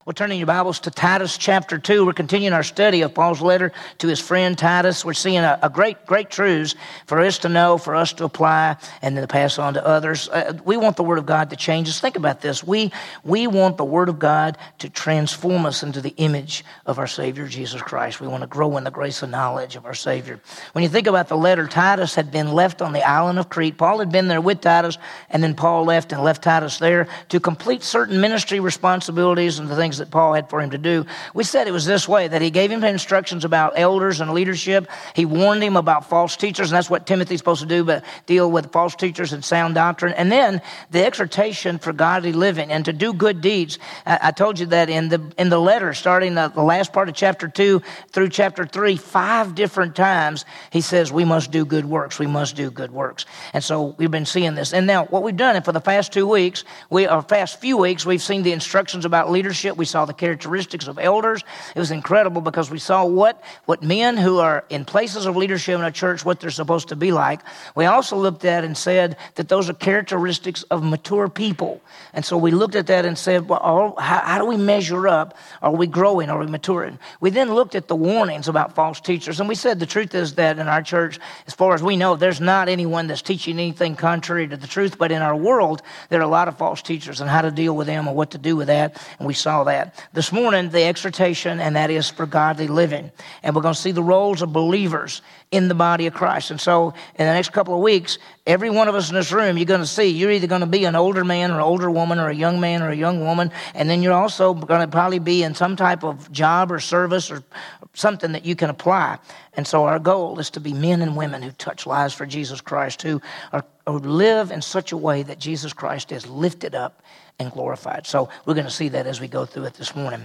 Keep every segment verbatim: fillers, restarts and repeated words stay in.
We're turning your Bibles to Titus chapter two. We're continuing our study of Paul's letter to his friend Titus. We're seeing a, a great, great truths for us to know, for us to apply, and then to pass on to others. Uh, we want the Word of God to change us. Think about this. We, we want the Word of God to transform us into the image of our Savior, Jesus Christ. We want to grow in the grace and knowledge of our Savior. When you think about the letter, Titus had been left on the island of Crete. Paul had been there with Titus, and then Paul left and left Titus there to complete certain ministry responsibilities and the things that Paul had for him to do. We said it was this way, that he gave him instructions about elders and leadership. He warned him about false teachers, and that's what Timothy's supposed to do, but deal with false teachers and sound doctrine. And then the exhortation for godly living and to do good deeds. I, I told you that in the in the letter, starting the, the last part of chapter two through chapter three, five different times he says we must do good works. We must do good works. And so we've been seeing this. And now what we've done, and for the past two weeks, we or past few weeks, we've seen the instructions about leadership. We saw the characteristics of elders. It was incredible because we saw what, what men who are in places of leadership in a church, what they're supposed to be like. We also looked at and said that those are characteristics of mature people. And so we looked at that and said, well, how, how do we measure up? Are we growing? Are we maturing? We then looked at the warnings about false teachers. And we said the truth is that in our church, as far as we know, there's not anyone that's teaching anything contrary to the truth. But in our world, there are a lot of false teachers and how to deal with them and what to do with that. And we saw that. This morning, the exhortation, and that is for godly living. And we're going to see the roles of believers in the body of Christ. And so in the next couple of weeks, every one of us in this room, you're going to see you're either going to be an older man or an older woman or a young man or a young woman, and then you're also going to probably be in some type of job or service or something that you can apply. And so our goal is to be men and women who touch lives for Jesus Christ, who are or live in such a way that Jesus Christ is lifted up and glorified. So we're going to see that as we go through it this morning.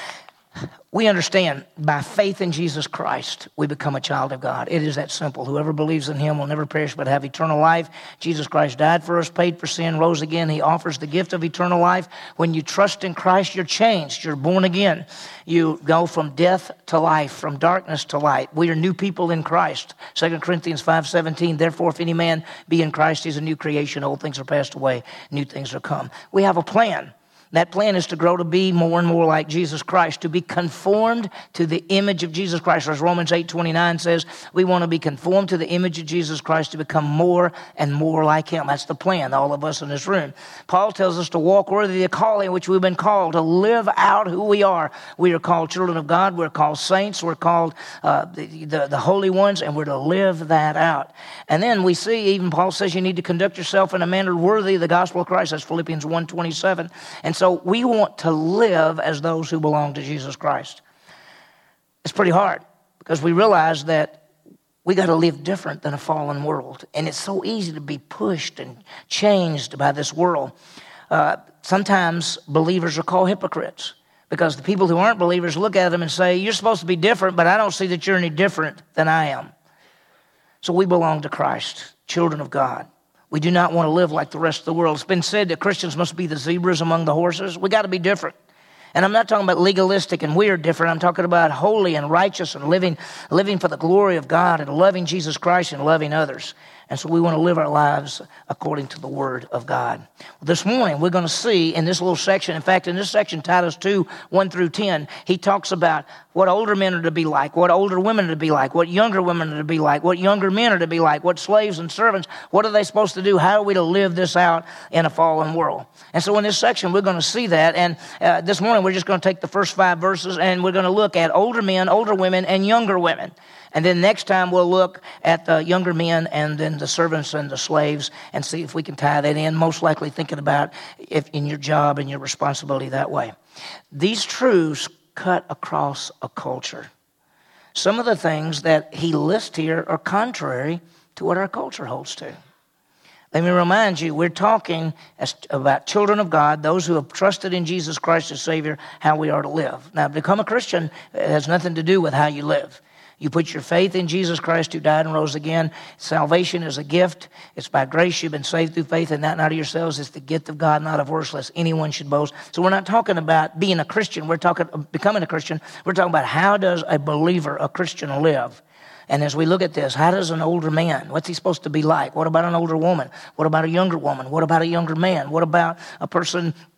We understand by faith in Jesus Christ, we become a child of God. It is that simple. Whoever believes in him will never perish but have eternal life. Jesus Christ died for us, paid for sin, rose again. He offers the gift of eternal life. When you trust in Christ, you're changed. You're born again. You go from death to life, from darkness to light. We are new people in Christ. Second Corinthians five seventeen, therefore if any man be in Christ, he's a new creation. Old things are passed away. New things are come. We have a plan. That plan is to grow to be more and more like Jesus Christ, to be conformed to the image of Jesus Christ. As Romans eight twenty-nine says, we want to be conformed to the image of Jesus Christ to become more and more like him. That's the plan, all of us in this room. Paul tells us to walk worthy of the calling which we've been called, to live out who we are. We are called children of God. We're called saints. We're called uh, the, the, the holy ones, and we're to live that out. And then we see, even Paul says you need to conduct yourself in a manner worthy of the gospel of Christ. That's Philippians one twenty-seven. And so So we want to live as those who belong to Jesus Christ. It's pretty hard because we realize that we got to live different than a fallen world. And it's so easy to be pushed and changed by this world. Uh, sometimes believers are called hypocrites because the people who aren't believers look at them and say, you're supposed to be different, but I don't see that you're any different than I am. So we belong to Christ, children of God. We do not want to live like the rest of the world. It's been said that Christians must be the zebras among the horses. We got to be different. And I'm not talking about legalistic and we're different. I'm talking about holy and righteous and living, living for the glory of God and loving Jesus Christ and loving others. And so we want to live our lives according to the Word of God. Well, this morning, we're going to see in this little section, in fact, in this section, Titus two, one through ten, he talks about what older men are to be like, what older women are to be like, what younger women are to be like, what younger men are to be like, what slaves and servants, what are they supposed to do? How are we to live this out in a fallen world? And so in this section, we're going to see that. And uh, this morning, we're just going to take the first five verses, and we're going to look at older men, older women, and younger women. And then next time we'll look at the younger men and then the servants and the slaves and see if we can tie that in, most likely thinking about if in your job and your responsibility that way. These truths cut across a culture. Some of the things that he lists here are contrary to what our culture holds to. Let me remind you, we're talking as, about children of God, those who have trusted in Jesus Christ as Savior, how we are to live. Now, to become a Christian has nothing to do with how you live. You put your faith in Jesus Christ who died and rose again. Salvation is a gift. It's by grace you've been saved through faith, and that not of yourselves. It's the gift of God, not of works, lest anyone should boast. So we're not talking about being a Christian. We're talking becoming a Christian. We're talking about how does a believer, a Christian, live. And as we look at this, how does an older man, what's he supposed to be like? What about an older woman? What about a younger woman? What about a younger man? What about a person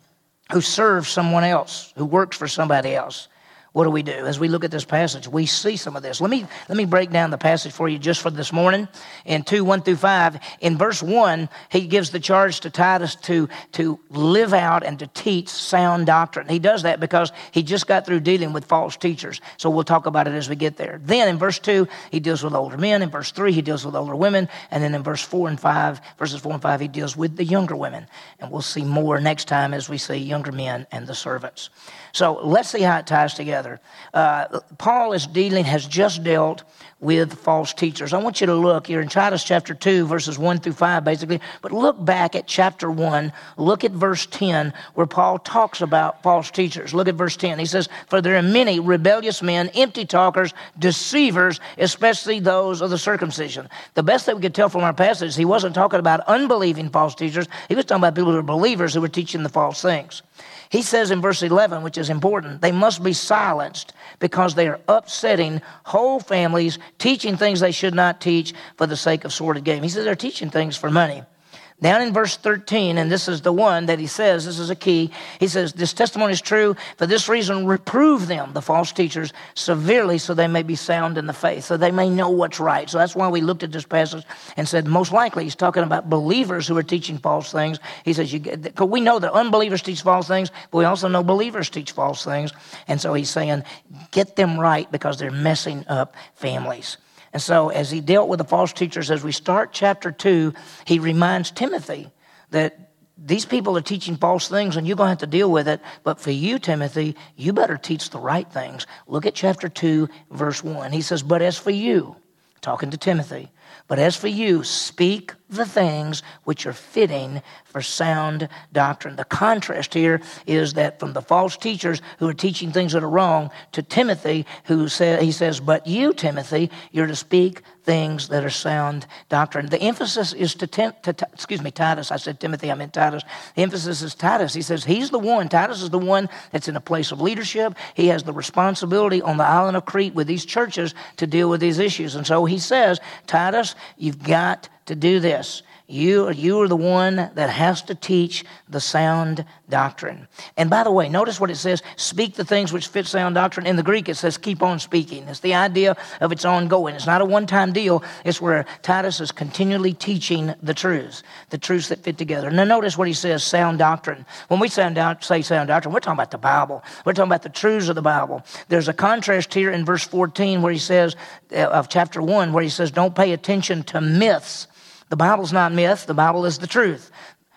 who serves someone else, who works for somebody else. What do we do? As we look at this passage, we see some of this. Let me let me break down the passage for you just for this morning. In two, one through five, in verse one, he gives the charge to Titus to, to live out and to teach sound doctrine. He does that because he just got through dealing with false teachers. So we'll talk about it as we get there. Then in verse two, he deals with older men. In verse three, he deals with older women. And then in verse four and five, verses four and five, he deals with the younger women. And we'll see more next time as we see younger men and the servants. So let's see how it ties together. Uh, Paul is dealing, has just dealt with false teachers. I want you to look, you're in Titus chapter two, verses one through five, basically, but look back at chapter one, look at verse ten, where Paul talks about false teachers. Look at verse ten. He says, "For there are many rebellious men, empty talkers, deceivers, especially those of the circumcision." The best that we could tell from our passage, he wasn't talking about unbelieving false teachers. He was talking about people who were believers who were teaching the false things. He says in verse eleven, which is important, they must be silenced because they are upsetting whole families, teaching things they should not teach for the sake of sordid gain. He says they're teaching things for money. Down in verse thirteen, and this is the one that he says, this is a key, he says, "This testimony is true. For this reason, reprove them," the false teachers, "severely so they may be sound in the faith," so they may know what's right. So that's why we looked at this passage and said, most likely he's talking about believers who are teaching false things. He says, you get, because we know that unbelievers teach false things, but we also know believers teach false things. And so he's saying, get them right because they're messing up families. And so as he dealt with the false teachers, as we start chapter two, he reminds Timothy that these people are teaching false things and you're going to have to deal with it. But for you, Timothy, you better teach the right things. Look at chapter two, verse one. He says, "But as for you," talking to Timothy, "but as for you, speak the things which are fitting for sound doctrine." The contrast here is that from the false teachers who are teaching things that are wrong to Timothy, who say, he says, "But you, Timothy, you're to speak things that are sound doctrine." The emphasis is to, Tim, to excuse me, Titus. I said Timothy, I meant Titus. The emphasis is Titus. He says he's the one, Titus is the one that's in a place of leadership. He has the responsibility on the island of Crete with these churches to deal with these issues. And so he says, Titus, you've got to do this. You, you are the one that has to teach the sound doctrine. And by the way, notice what it says, speak the things which fit sound doctrine. In the Greek, it says keep on speaking. It's the idea of it's ongoing. It's not a one-time deal. It's where Titus is continually teaching the truths, the truths that fit together. Now notice what he says, sound doctrine. When we sound out, say sound doctrine, we're talking about the Bible. We're talking about the truths of the Bible. There's a contrast here in verse fourteen where he says, of chapter one, where he says, don't pay attention to myths. The Bible's not myth. The Bible is the truth.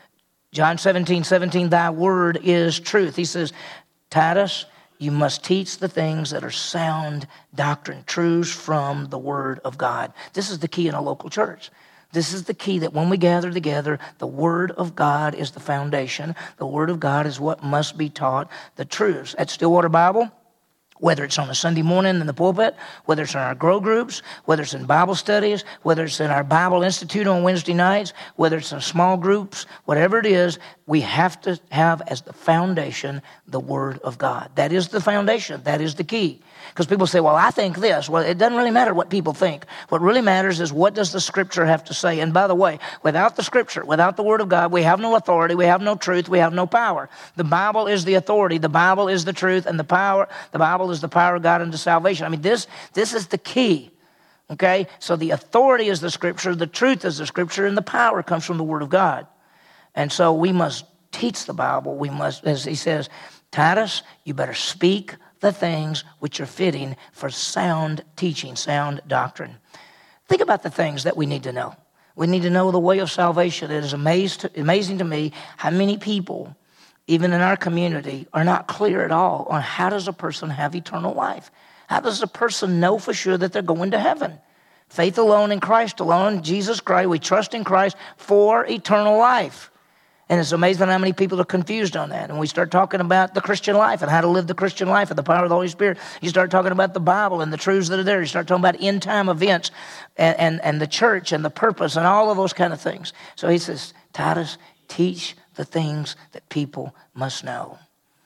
John seventeen, seventeen, thy word is truth. He says, Titus, you must teach the things that are sound doctrine, truths from the word of God. This is the key in a local church. This is the key that when we gather together, the word of God is the foundation. The word of God is what must be taught, the truths. At Stillwater Bible, whether it's on a Sunday morning in the pulpit, whether it's in our grow groups, whether it's in Bible studies, whether it's in our Bible Institute on Wednesday nights, whether it's in small groups, whatever it is, we have to have as the foundation the Word of God. That is the foundation. That is the key. Because people say, well, I think this. Well, it doesn't really matter what people think. What really matters is what does the Scripture have to say. And by the way, without the Scripture, without the Word of God, we have no authority, we have no truth, we have no power. The Bible is the authority, the Bible is the truth, and the power, the Bible is the power of God unto salvation. I mean, this, this is the key. Okay? So the authority is the Scripture, the truth is the Scripture, and the power comes from the Word of God. And so we must teach the Bible. We must, as he says, Titus, you better speak the things which are fitting for sound teaching, sound doctrine. Think about the things that we need to know. We need to know the way of salvation. It is amazed, amazing to me how many people, even in our community, are not clear at all on how does a person have eternal life. How does a person know for sure that they're going to heaven? Faith alone in Christ alone, Jesus Christ, we trust in Christ for eternal life. And it's amazing how many people are confused on that. And we start talking about the Christian life and how to live the Christian life and the power of the Holy Spirit. You start talking about the Bible and the truths that are there. You start talking about end-time events and, and, and the church and the purpose and all of those kind of things. So he says, Titus, teach the things that people must know.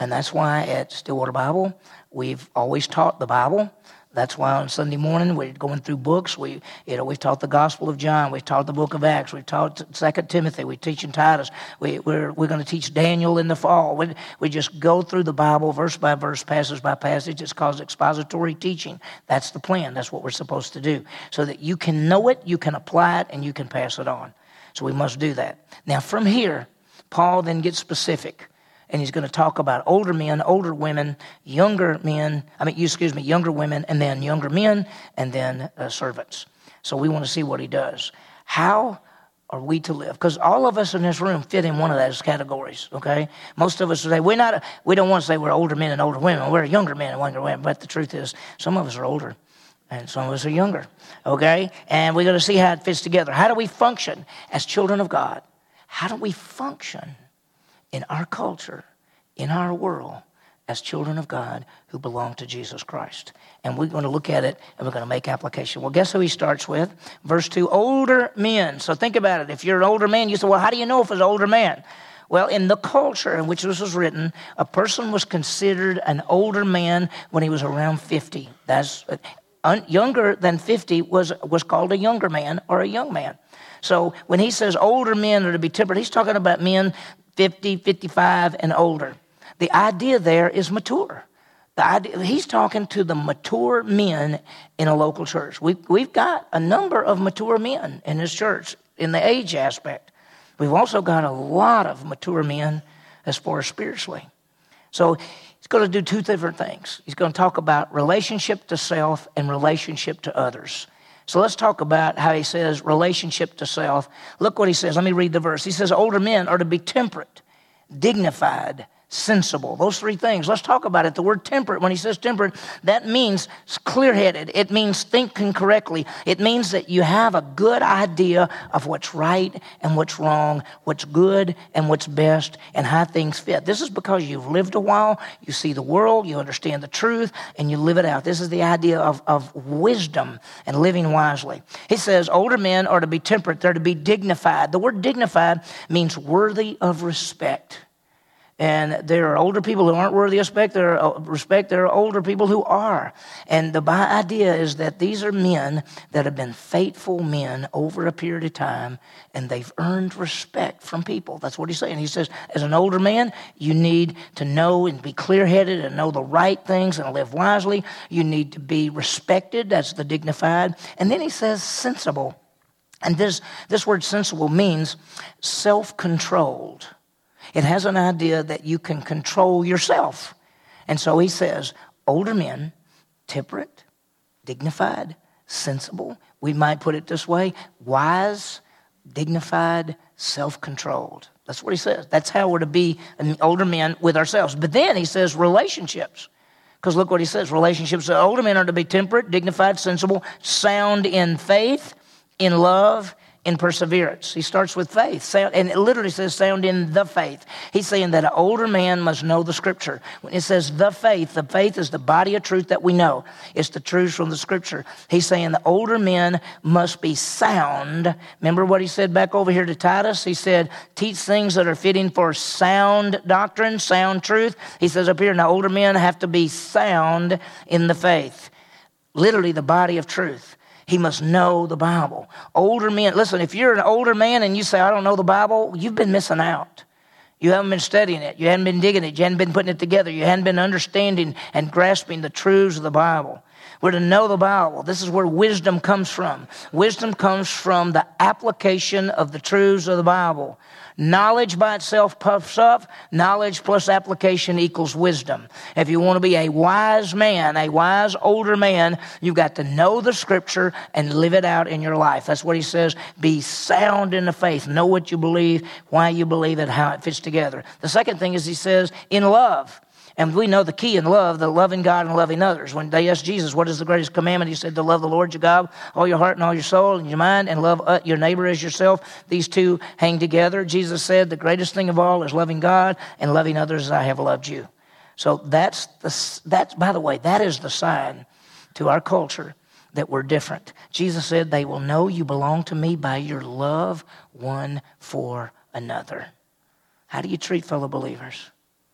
And that's why at Stillwater Bible, we've always taught the Bible. That's why on Sunday morning we're going through books. We, you know, we've taught the Gospel of John. We've taught the Book of Acts. We've taught Second Timothy. We're teaching Titus. We, we're we're going to teach Daniel in the fall. We, we just go through the Bible verse by verse, passage by passage. It's called expository teaching. That's the plan. That's what we're supposed to do, so that you can know it, you can apply it, and you can pass it on. So we must do that. Now from here, Paul then gets specific. And he's going to talk about older men, older women, younger men, I mean, excuse me, younger women, and then younger men, and then uh, servants. So we want to see what he does. How are we to live? Because all of us in this room fit in one of those categories, okay? Most of us say, we're not, we don't want to say we're older men and older women. We're younger men and younger women. But the truth is, some of us are older, and some of us are younger, okay? And we're going to see how it fits together. How do we function as children of God? How do we function in our culture, in our world, as children of God who belong to Jesus Christ? And we're going to look at it, and we're going to make application. Well, guess who he starts with? Verse two, older men. So think about it. If you're an older man, you say, well, how do you know if it's an older man? Well, in the culture in which this was written, a person was considered an older man when he was around fifty. That's un, younger than fifty was, was called a younger man or a young man. So when he says older men are to be tempered, he's talking about men fifty, fifty-five, and older. The idea there is mature. The idea, he's talking to the mature men in a local church. We've, we've got a number of mature men in this church in the age aspect. We've also got a lot of mature men as far as spiritually. So he's going to do two different things. He's going to talk about relationship to self and relationship to others. So let's talk about how he says relationship to self. Look what he says. Let me read the verse. He says, older men are to be temperate, dignified, sensible. Those three things. Let's talk about it. The word temperate, when he says temperate, that means clear-headed. It means thinking correctly. It means that you have a good idea of what's right and what's wrong, what's good and what's best, and how things fit. This is because you've lived a while, you see the world, you understand the truth, and you live it out. This is the idea of, of wisdom and living wisely. He says older men are to be temperate. They're to be dignified. The word dignified means worthy of respect. And there are older people who aren't worthy of respect. There are, respect. There are older people who are. And the idea is that these are men that have been faithful men over a period of time, and they've earned respect from people. That's what he's saying. He says, as an older man, you need to know and be clear-headed and know the right things and live wisely. You need to be respected. That's the dignified. And then he says sensible. And this, this word sensible means self-controlled. It has an idea that you can control yourself. And so he says, older men, temperate, dignified, sensible. We might put it this way, wise, dignified, self-controlled. That's what he says. That's how we're to be older men with ourselves. But then he says relationships. Because look what he says, relationships. So older men are to be temperate, dignified, sensible, sound in faith, in love, in perseverance. He starts with faith, sound, and it literally says sound in the faith. He's saying that an older man must know the Scripture. When it says the faith, the faith is the body of truth that we know. It's the truths from the Scripture. He's saying the older men must be sound. Remember what he said back over here to Titus? He said, teach things that are fitting for sound doctrine, sound truth. He says up here, now older men have to be sound in the faith. Literally the body of truth. He must know the Bible. Older men, listen, if you're an older man and you say, I don't know the Bible, you've been missing out. You haven't been studying it. You haven't been digging it. You haven't been putting it together. You haven't been understanding and grasping the truths of the Bible. We're to know the Bible. This is where wisdom comes from. Wisdom comes from the application of the truths of the Bible. Knowledge by itself puffs up. Knowledge plus application equals wisdom. If you want to be a wise man, a wise older man, you've got to know the Scripture and live it out in your life. That's what he says. Be sound in the faith. Know what you believe, why you believe it, how it fits together. The second thing is he says, in love. And we know the key in love, the loving God and loving others. When they asked Jesus, what is the greatest commandment? He said to love the Lord your God, all your heart and all your soul and your mind, and love your neighbor as yourself. These two hang together. Jesus said the greatest thing of all is loving God and loving others as I have loved you. So that's, the, that's by the way, that is the sign to our culture that we're different. Jesus said they will know you belong to me by your love one for another. How do you treat fellow believers?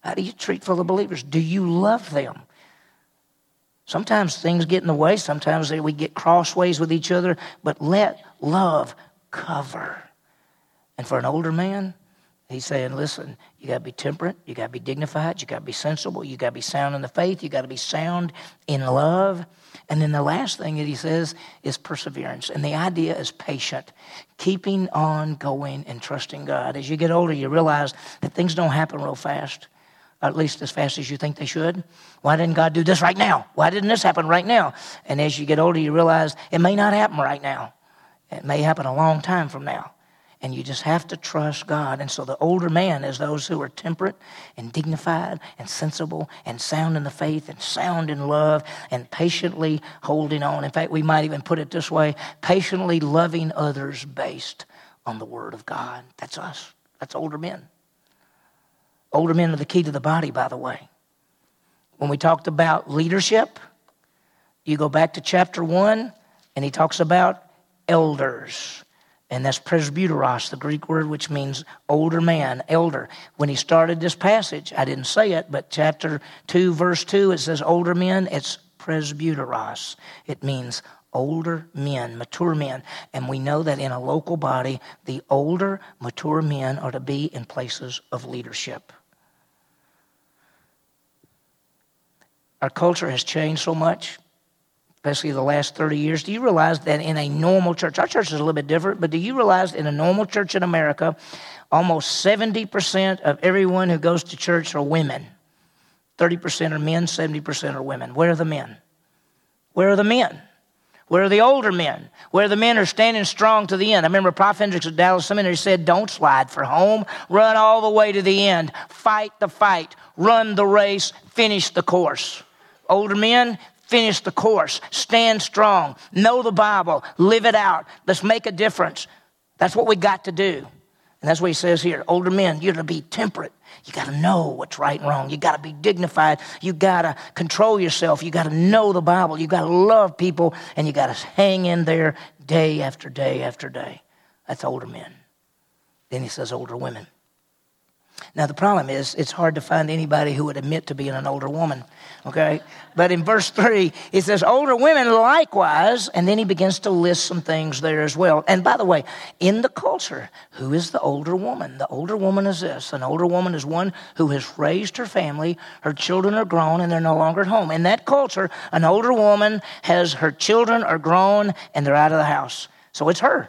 How do you treat fellow believers? Do you love them? Sometimes things get in the way. Sometimes we get crossways with each other. But let love cover. And for an older man, he's saying, listen, you got to be temperate. You got to be dignified. You got to be sensible. You got to be sound in the faith. You got to be sound in love. And then the last thing that he says is perseverance. And the idea is patient, keeping on going and trusting God. As you get older, you realize that things don't happen real fast, or at least as fast as you think they should. Why didn't God do this right now? Why didn't this happen right now? And as you get older, you realize it may not happen right now. It may happen a long time from now. And you just have to trust God. And so the older man is those who are temperate and dignified and sensible and sound in the faith and sound in love and patiently holding on. In fact, we might even put it this way, patiently loving others based on the Word of God. That's us. That's older men. Older men are the key to the body, by the way. When we talked about leadership, you go back to chapter one, and he talks about elders. And that's presbyteros, the Greek word which means older man, elder. When he started this passage, I didn't say it, but chapter two, verse two, it says older men. It's presbyteros. It means older men, mature men. And we know that in a local body, the older, mature men are to be in places of leadership. Our culture has changed so much, especially the last thirty years. Do you realize that in a normal church, our church is a little bit different, but do you realize in a normal church in America, almost seventy percent of everyone who goes to church are women? thirty percent are men, seventy percent are women. Where are the men? Where are the men? Where are the older men? Where the men are standing strong to the end? I remember Prof Hendricks at Dallas Seminary said, don't slide for home. Run all the way to the end. Fight the fight. Run the race. Finish the course. Older men, finish the course. Stand strong. Know the Bible. Live it out. Let's make a difference. That's what we got to do. And that's what he says here. Older men, you're to be temperate. You got to know what's right and wrong. You got to be dignified. You got to control yourself. You got to know the Bible. You got to love people. And you got to hang in there day after day after day. That's older men. Then he says older women. Now, the problem is it's hard to find anybody who would admit to being an older woman, okay? But in verse three, it says, older women likewise, and then he begins to list some things there as well. And by the way, in the culture, who is the older woman? The older woman is this. An older woman is one who has raised her family, her children are grown, and they're no longer at home. In that culture, an older woman has her children are grown, and they're out of the house. So it's her.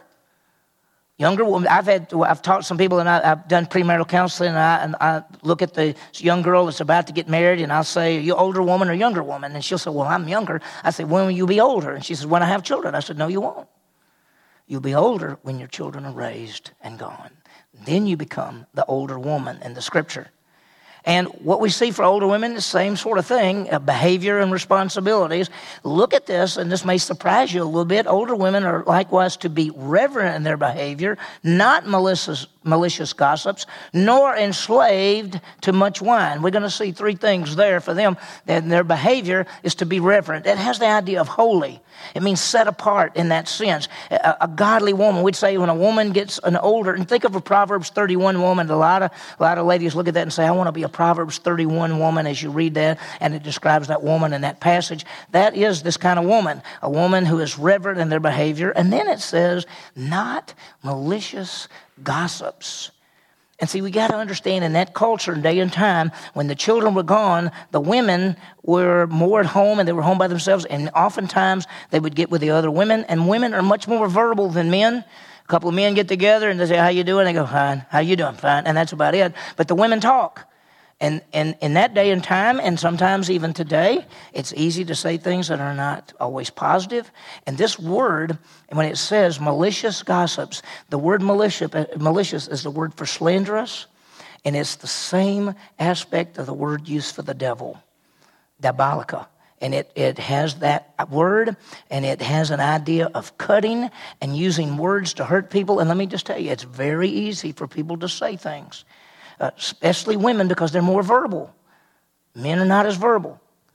Younger woman, I've had, I've taught some people, and I, I've done premarital counseling, and I, and I look at the young girl that's about to get married, and I'll say, are you older woman or younger woman? And she'll say, well, I'm younger. I say, when will you be older? And she says, when I have children. I said, no, you won't. You'll be older when your children are raised and gone. Then you become the older woman in the Scripture. And what we see for older women, the same sort of thing, uh, behavior and responsibilities. Look at this, and this may surprise you a little bit. Older women are likewise to be reverent in their behavior, not malicious, malicious gossips, nor enslaved to much wine. We're going to see three things there for them. That their behavior is to be reverent. It has the idea of holy. It means set apart in that sense. A, a godly woman, we'd say when a woman gets an older, and think of a Proverbs thirty-one woman. A lot of a lot of ladies look at that and say, I want to be a Proverbs thirty-one woman, as you read that, and it describes that woman in that passage. That is this kind of woman, a woman who is reverent in their behavior. And then it says, not malicious gossips. And see, we got to understand in that culture and day and time, when the children were gone, the women were more at home and they were home by themselves. And oftentimes they would get with the other women. And women are much more verbal than men. A couple of men get together and they say, how you doing? They go, fine. How you doing? Fine. And that's about it. But the women talk. And, and in that day and time, and sometimes even today, it's easy to say things that are not always positive. And this word, when it says malicious gossips, the word malicious, malicious is the word for slanderous, and it's the same aspect of the word used for the devil, diabolica. And it, it has that word, and it has an idea of cutting and using words to hurt people. And let me just tell you, it's very easy for people to say things. Uh, especially women, because they're more verbal. Men are not as verbal.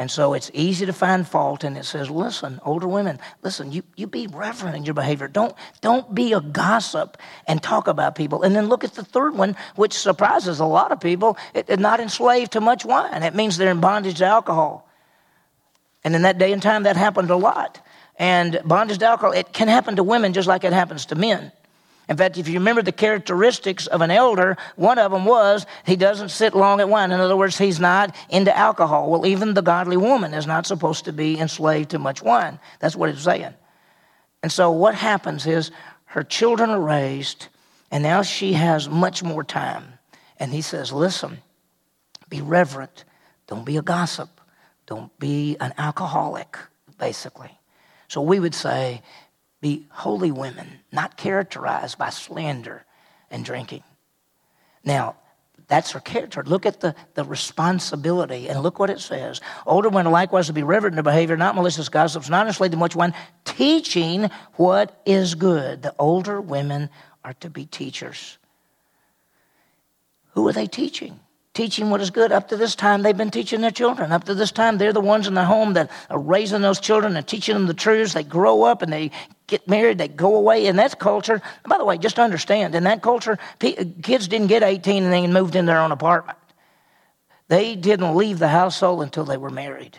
And so it's easy to find fault, and it says, listen, older women, listen, you, you be reverent in your behavior. Don't, don't be a gossip and talk about people. And then look at the third one, which surprises a lot of people. It, it, not enslaved to much wine. It means they're in bondage to alcohol. And in that day and time, that happened a lot. And bondage to alcohol, it can happen to women just like it happens to men. In fact, if you remember the characteristics of an elder, one of them was he doesn't sit long at wine. In other words, he's not into alcohol. Well, even the godly woman is not supposed to be enslaved to much wine. That's what it's saying. And so what happens is her children are raised, and now she has much more time. And he says, listen, be reverent. Don't be a gossip. Don't be an alcoholic, basically. So we would say, be holy women, not characterized by slander and drinking. Now, that's her character. Look at the, the responsibility, and look what it says. Older women likewise to be reverent in their behavior, not malicious gossips, not enslaved to much wine, teaching what is good. The older women are to be teachers. Who are they teaching? Teaching what is good. Up to this time, they've been teaching their children. Up to this time, they're the ones in the home that are raising those children and teaching them the truths. They grow up and they get married. They go away. In that culture, by the way, just understand, in that culture, kids didn't get eighteen and they moved in their own apartment. They didn't leave the household until they were married.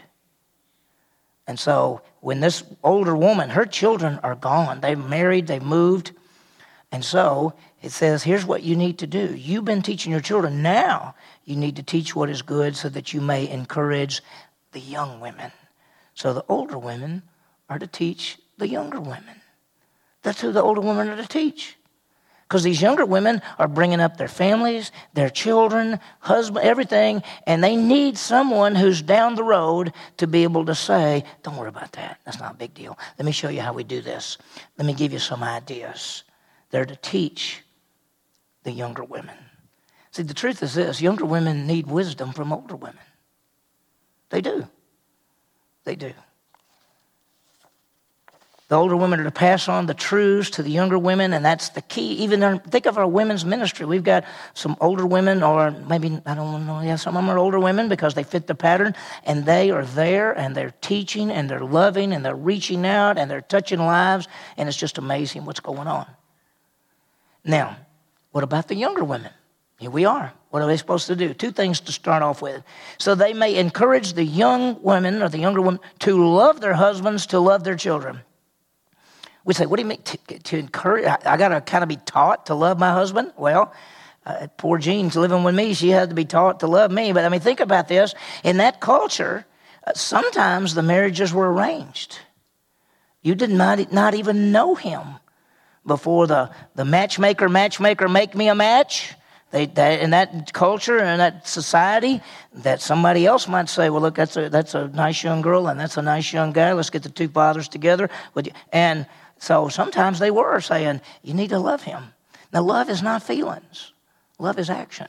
And so when this older woman, her children are gone. They've married. They've moved. And so it says, here's what you need to do. You've been teaching your children. Now you need to teach what is good so that you may encourage the young women. So the older women are to teach the younger women. That's who the older women are to teach. Because these younger women are bringing up their families, their children, husband, everything, and they need someone who's down the road to be able to say, don't worry about that. That's not a big deal. Let me show you how we do this. Let me give you some ideas. They're to teach the younger women. See, the truth is this. Younger women need wisdom from older women. They do. They do. The older women are to pass on the truths to the younger women, and that's the key. Even our, think of our women's ministry. We've got some older women, or maybe, I don't know, yeah, some of them are older women because they fit the pattern, and they are there, and they're teaching, and they're loving, and they're reaching out, and they're touching lives, and it's just amazing what's going on. Now, what about the younger women? Here we are. What are they supposed to do? Two things to start off with. So they may encourage the young women or the younger women to love their husbands, to love their children. We say, what do you mean to, to encourage? I, I got to kind of be taught to love my husband? Well, uh, poor Jean's living with me. She had to be taught to love me. But I mean, think about this. In that culture, uh, sometimes the marriages were arranged. You did not, not even know him before the, the matchmaker, matchmaker, make me a match. They, that, in that culture and that society, that somebody else might say, well, look, that's a, that's a nice young girl and that's a nice young guy. Let's get the two fathers together. And so sometimes they were saying, you need to love him. Now, love is not feelings. Love is action.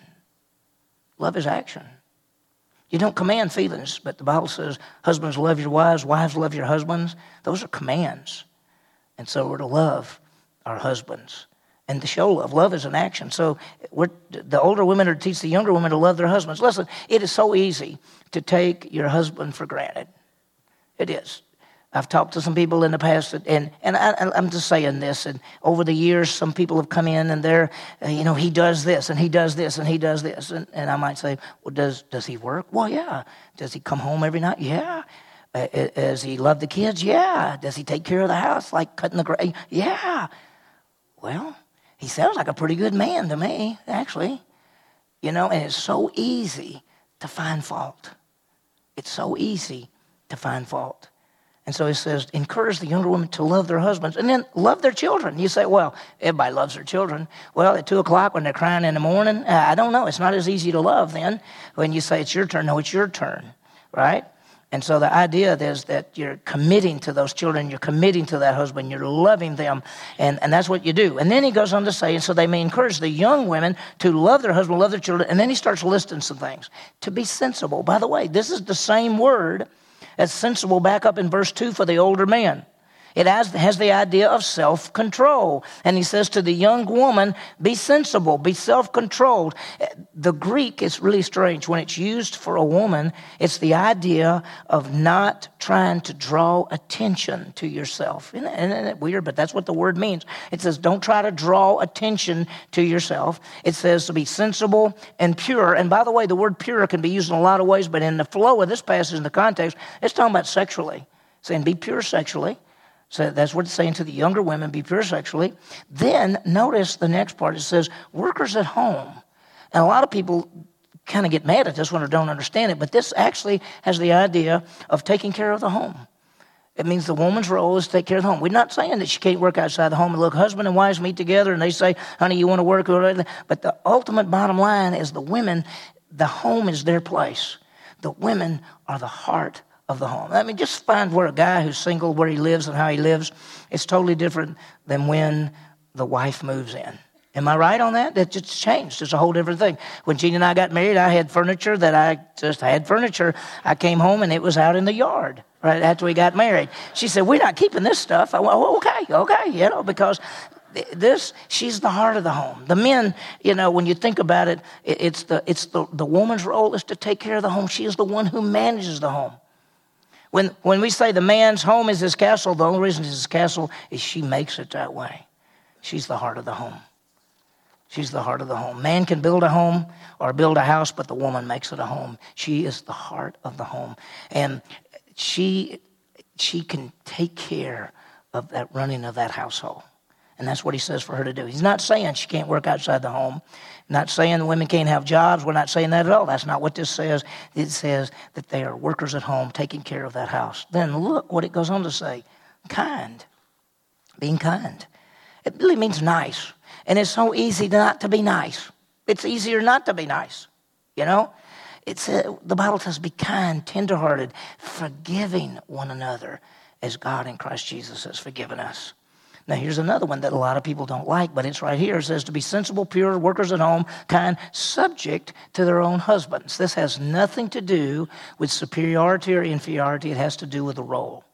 Love is action. You don't command feelings, but the Bible says, husbands love your wives, wives love your husbands. Those are commands. And so we're to love our husbands and to show love. Love is an action. So we're, the older women are to teach the younger women to love their husbands. Listen, it is so easy to take your husband for granted. It is. I've talked to some people in the past, and, and I, I'm just saying this, and over the years, some people have come in and they're, uh, you know, he does this, and he does this, and he does this. And, and I might say, well, does, does he work? Well, yeah. Does he come home every night? Yeah. Uh, does he love the kids? Yeah. Does he take care of the house, like cutting the grass? Yeah. Well, he sounds like a pretty good man to me, actually. You know, and it's so easy to find fault. It's so easy to find fault. And so he says, encourage the younger women to love their husbands and then love their children. You say, well, everybody loves their children. Well, at two o'clock when they're crying in the morning, uh, I don't know. It's not as easy to love then when you say it's your turn. No, it's your turn, right? And so the idea is that you're committing to those children, you're committing to that husband, you're loving them, and, and that's what you do. And then he goes on to say, and so they may encourage the young women to love their husband, love their children, and then he starts listing some things. To be sensible. By the way, this is the same word as sensible back up in verse two for the older man. It has, has the idea of self-control. And he says to the young woman, be sensible, be self-controlled. The Greek is really strange. When it's used for a woman, it's the idea of not trying to draw attention to yourself. Isn't that, isn't that weird? But that's what the word means. It says don't try to draw attention to yourself. It says to be sensible and pure. And by the way, the word pure can be used in a lot of ways, but in the flow of this passage, in the context, it's talking about sexually. It's saying be pure sexually. So that's what it's saying to the younger women, be pure sexually. Then notice the next part. It says workers at home. And a lot of people kind of get mad at this one or don't understand it, but this actually has the idea of taking care of the home. It means the woman's role is to take care of the home. We're not saying that she can't work outside the home. And look, husband and wives meet together and they say, honey, you want to work? But the ultimate bottom line is the women, the home is their place. The women are the heart of the home. I mean, just find where a guy who's single, where he lives and how he lives, it's totally different than when the wife moves in. Am I right on that? That just changed. It's a whole different thing. When Jean and I got married, I had furniture that I just had furniture. I came home and it was out in the yard right after we got married. She said, we're not keeping this stuff. I went, oh, okay, okay, you know, because this, she's the heart of the home. The men, you know, when you think about it, it's the it's the, the woman's role is to take care of the home. She is the one who manages the home. When when we say the man's home is his castle, the only reason it's his castle is she makes it that way. She's the heart of the home. She's the heart of the home. Man can build a home or build a house, but the woman makes it a home. She is the heart of the home. And she she can take care of that running of that household. And that's what he says for her to do. He's not saying she can't work outside the home. Not saying the women can't have jobs. We're not saying that at all. That's not what this says. It says that they are workers at home taking care of that house. Then look what it goes on to say. Kind. Being kind. It really means nice. And it's so easy not to be nice. It's easier not to be nice. You know? It's uh, the Bible says be kind, tenderhearted, forgiving one another as God in Christ Jesus has forgiven us. Now, here's another one that a lot of people don't like, but it's right here. It says to be sensible, pure, workers at home, kind, subject to their own husbands. This has nothing to do with superiority or inferiority. It has to do with the role.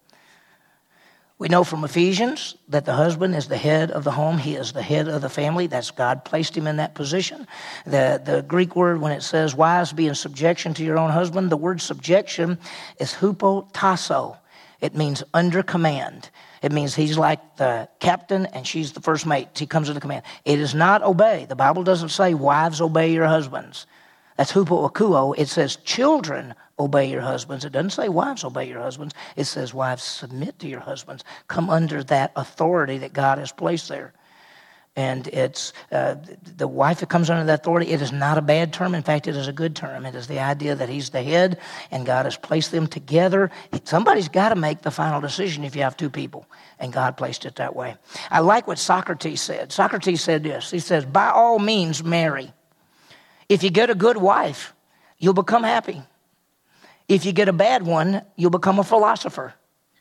We know from Ephesians that the husband is the head of the home. He is the head of the family. That's God placed him in that position. The, the Greek word, when it says, wives, be in subjection to your own husband, the word subjection is hupotasso. It means under command. It means he's like the captain and she's the first mate. He comes into command. It is not obey. The Bible doesn't say wives obey your husbands. That's hupoakuo. It says children obey your husbands. It doesn't say wives obey your husbands. It says wives submit to your husbands. Come under that authority that God has placed there. And it's uh, the wife that comes under that authority, it is not a bad term. In fact, it is a good term. It is the idea that he's the head and God has placed them together. Somebody's got to make the final decision if you have two people, and God placed it that way. I like what Socrates said. Socrates said this. He says, by all means, marry. If you get a good wife, you'll become happy. If you get a bad one, you'll become a philosopher.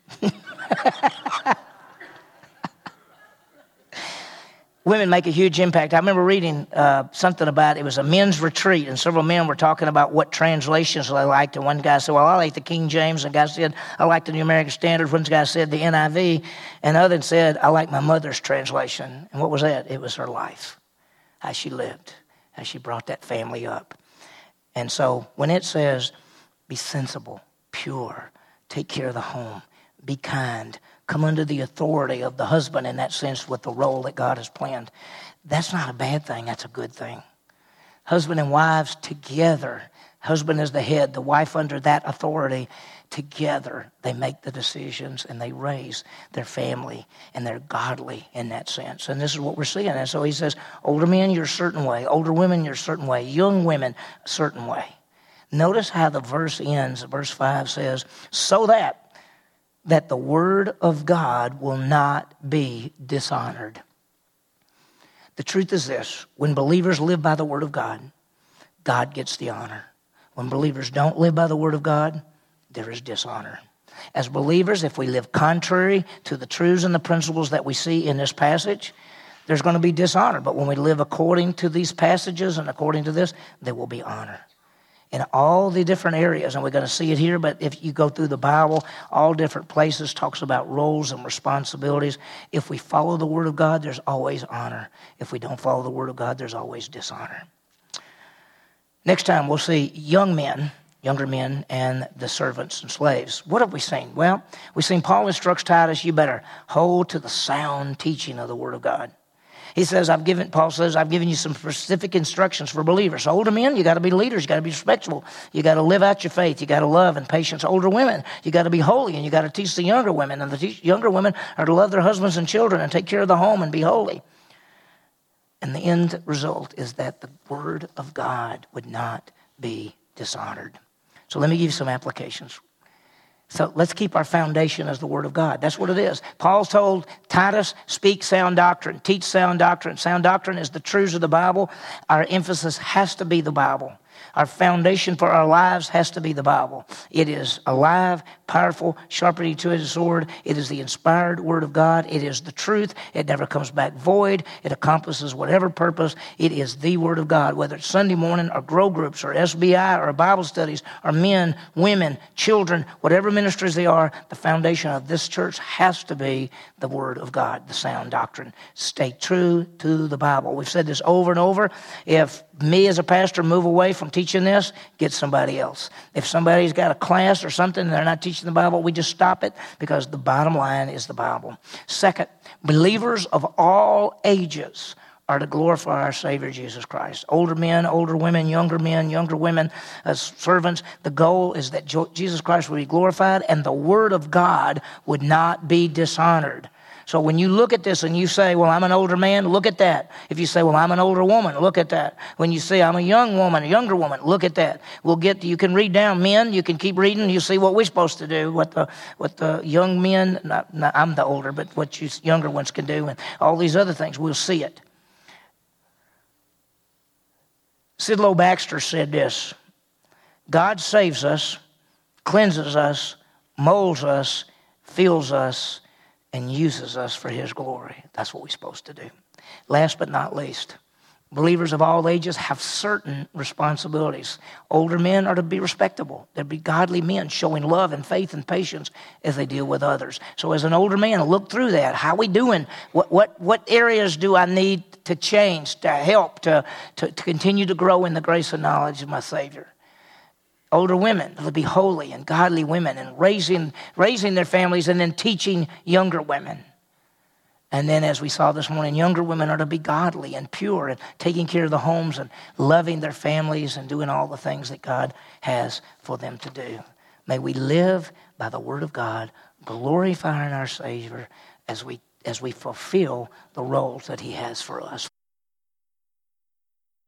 Women make a huge impact. I remember reading uh, something about, it was a men's retreat, and several men were talking about what translations they liked. And one guy said, well, I like the King James. And a guy said, I like the New American Standard. One guy said the N I V. And others said, I like my mother's translation. And what was that? It was her life, how she lived, how she brought that family up. And so when it says, be sensible, pure, take care of the home, be kind, come under the authority of the husband in that sense with the role that God has planned. That's not a bad thing. That's a good thing. Husband and wives together. Husband is the head, the wife under that authority. Together, they make the decisions and they raise their family, and they're godly in that sense. And this is what we're seeing. And so he says, older men, you're a certain way. Older women, you're a certain way. Young women, a certain way. Notice how the verse ends. Verse five says, so that that the word of God will not be dishonored. The truth is this. When believers live by the word of God, God gets the honor. When believers don't live by the word of God, there is dishonor. As believers, if we live contrary to the truths and the principles that we see in this passage, there's going to be dishonor. But when we live according to these passages and according to this, there will be honor. in all the different areas, and we're going to see it here, but if you go through the Bible, all different places talks about roles and responsibilities. If we follow the Word of God, there's always honor. If we don't follow the Word of God, there's always dishonor. Next time, we'll see young men, younger men, and the servants and slaves. What have we seen? Well, we've seen Paul instructs Titus, you better hold to the sound teaching of the Word of God. He says, I've given, Paul says, I've given you some specific instructions for believers. Older men, you got to be leaders. You got to be respectable. You got to live out your faith. You got to love and patience. Older women, you got to be holy, and you got to teach the younger women. And the te- younger women are to love their husbands and children and take care of the home and be holy. And the end result is that the Word of God would not be dishonored. So let me give you some applications. So let's keep our foundation as the Word of God. That's what it is. Paul told Titus, speak sound doctrine, teach sound doctrine. Sound doctrine is the truths of the Bible. Our emphasis has to be the Bible. Our foundation for our lives has to be the Bible. It is alive, powerful, sharper than a two-edged sword. It is the inspired Word of God. It is the truth. It never comes back void. It accomplishes whatever purpose. It is the Word of God, whether it's Sunday morning or grow groups or S B I or Bible studies or men, women, children, whatever ministries they are, the foundation of this church has to be the Word of God, the sound doctrine. Stay true to the Bible. We've said this over and over. If me as a pastor move away from teaching this, get somebody else. If somebody's got a class or something and they're not teaching the Bible, we just stop it because the bottom line is the Bible. Second, believers of all ages are to glorify our Savior Jesus Christ. Older men, older women, younger men, younger women, as servants. The goal is that Jesus Christ will be glorified and the Word of God would not be dishonored. So when you look at this and you say, well, I'm an older man, look at that. If you say, well, I'm an older woman, look at that. When you say, I'm a young woman, a younger woman, look at that. We'll get, you can read down men, you can keep reading, you see what we're supposed to do, what the what the young men, not, not, I'm the older, but what you younger ones can do, and all these other things, we'll see it. Sidlow Baxter said this, God saves us, cleanses us, molds us, fills us, and uses us for His glory. That's what we're supposed to do. Last but not least, believers of all ages have certain responsibilities. Older men are to be respectable. They're to be godly men showing love and faith and patience as they deal with others. So as an older man, look through that. How are we doing? What what what areas do I need to change, to help, to, to, to continue to grow in the grace and knowledge of my Savior? Older women to be holy and godly women and raising raising their families and then teaching younger women. And then as we saw this morning, younger women are to be godly and pure and taking care of the homes and loving their families and doing all the things that God has for them to do. May we live by the Word of God, glorifying our Savior as we as we fulfill the roles that He has for us.